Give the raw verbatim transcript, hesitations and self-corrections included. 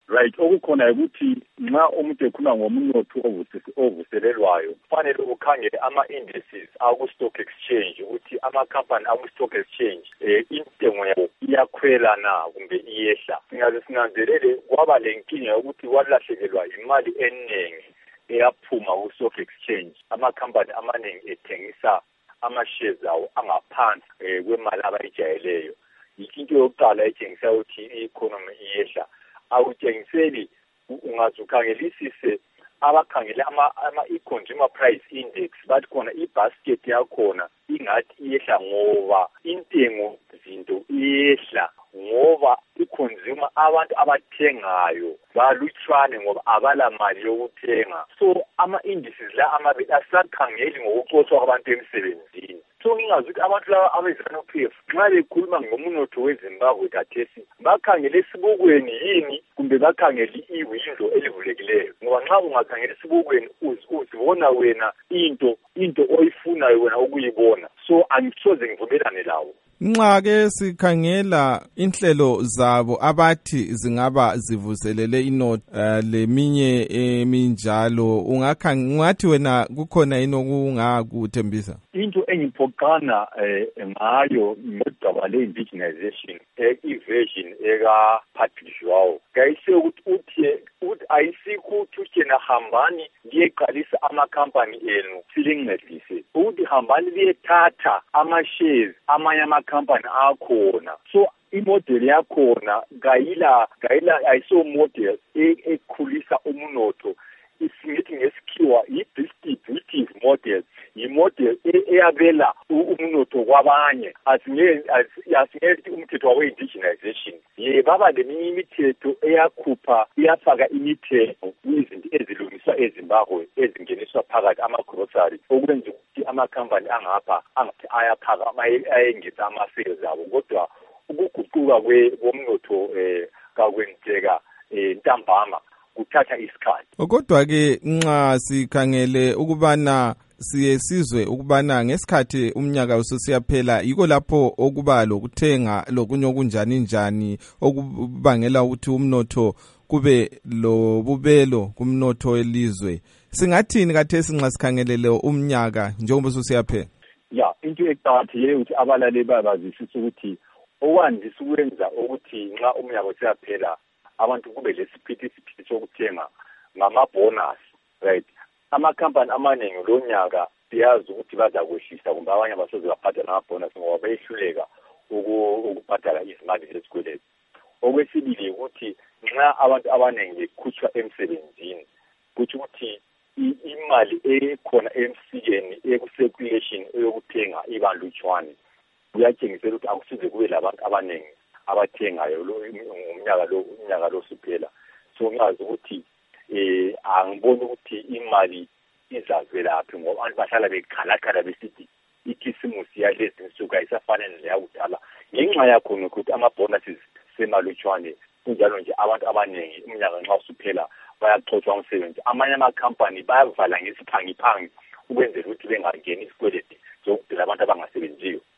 right okukhona ukuthi nxa umuntu ekhuluma ngomnotho ovuselelwayo kufanele ukhangele ama-indices aku-stock exchange ukuthi ama-company aku-stock exchange eh, intengo yabo iyakhwela na kumbe iyehla. Singaze sinanzelele kwaba lenkinga yokuthi walahlekelwa imali eningi eyaphuma ku-stock exchange, ama-company amaningi ethengisa ama-shares awo angaphansi eh, kwemali abayijayeleyo. Into yokuqala etshengisa ukuthi i-economy iyehla awutshengiseli ungazukhangelisise abakhangela ama ama i-consumer price index bathi khona i-basket yakhona ingathi iyehla ngoba intengo zinto iyehla ngoba i-consumer abantu abathengayo balutshwane ngoba abala mali yokuthenga. So ama-indices la amabili asakhangeli ngokuxoshwa kwabantu emsebenzini. So ngingazuthi abantu laba abeZANU-P F nxa bekhuluma ngomnotho weZimbabwe kathesi bakhangele esibukweni yini kumbe bakhangele iwindo elivulekileyo, ngoba nxa ungakhangela esibukweni uzibona wena into into oyifunayo wena ukuyibona. So angisoze ngivumelane lawo. Nxa ke sikhangela inhlelo zabo abathi zingaba zivuselele inotho uh, leminye eminjalo ungathi wena kukhona yini okungakuthembisa? Into engiphoqana eh, ngayo ngodaba le-indigenization i-version eka-Patrick Joao kayise ukuthi uthi uthi ayisikho ukuthi yena hambani liyeqalisa amakhampani enu silincedise ukuthi hambani liyethatha ama-shares amanye amakhampani akhona. So imodel yakhona gayila gayila ayiso model ekhulisa umnotho, isingithi ngesikhiwa i-distributive model, i-model eyabela umnotho kwabanye. Asingeke umthetho we-indigenization ye baba leminye imithetho eyakhupha iyafaka imithetho kwizinto ezilungiswa eZimbabwe ezingeniswa phakathi ama-grocery okwenza ukuthi amakhampani angapha angathi ayaphaka ayengisa ama-sales abo, kodwa ukuguquka komnotho eh kakwenzeka eh ntambama kuthatha isikhathi. Kodwa ke nxa sikhangele ukubana siye sizwe ukubana ngesikhathi umnyaka usosiyaphela yiko lapho okuba lokuthenga lokunye okunjani njani okubangela ukuthi umnotho kube lobubelo kumnotho welizwe. Singathini kathesi nxa sikhangelele umnyaka njengoba usosiyaphela? Ya, into eqakathekile ukuthi abalali babazisisa ukuthi okwandisa ukwenza ukuthi nxa umnyaka usiyaphela abantu kube lesiphithiphithi isiphithiphithi sokuthenga ngama-bonus, right? Amakhampani amaningi lo nyaka siyazi ukuthi baza kwehlisa kumbe abanye abasoze baphathela ama-bonus ngoba behluleka ukubhadala izimali zesikweletu. Okwesibili ukuthi nxa abantu abaningi bekhutshwa emsebenzini kuthi ukuthi imali ekhona emsikeni eku-circulation eyokuthenga ibalutshwane, kuyatshengisela ukuthi akusize kube labantu abaningi abathengayo umnyaka lo umnyaka lo siphela. So ngazi ukuthi eh angiboni ukuthi imali izavelaphi ngoba abantu bahlala bekhalakhala besithi ikhisimusi yalezi nsuku ayisafanele neyakudala ngenxa yakho ukuthi ama-bonuses semalutshwane. Kunjalo nje abantu abaningi umnyaka nxa usuphela bayaxoshwa umsebenzi, amanye amakhampani bayavala ngesiphangiphangi ukwenzela ukuthi bengangeni isikweleti sokudela abantu abangasebenziyo.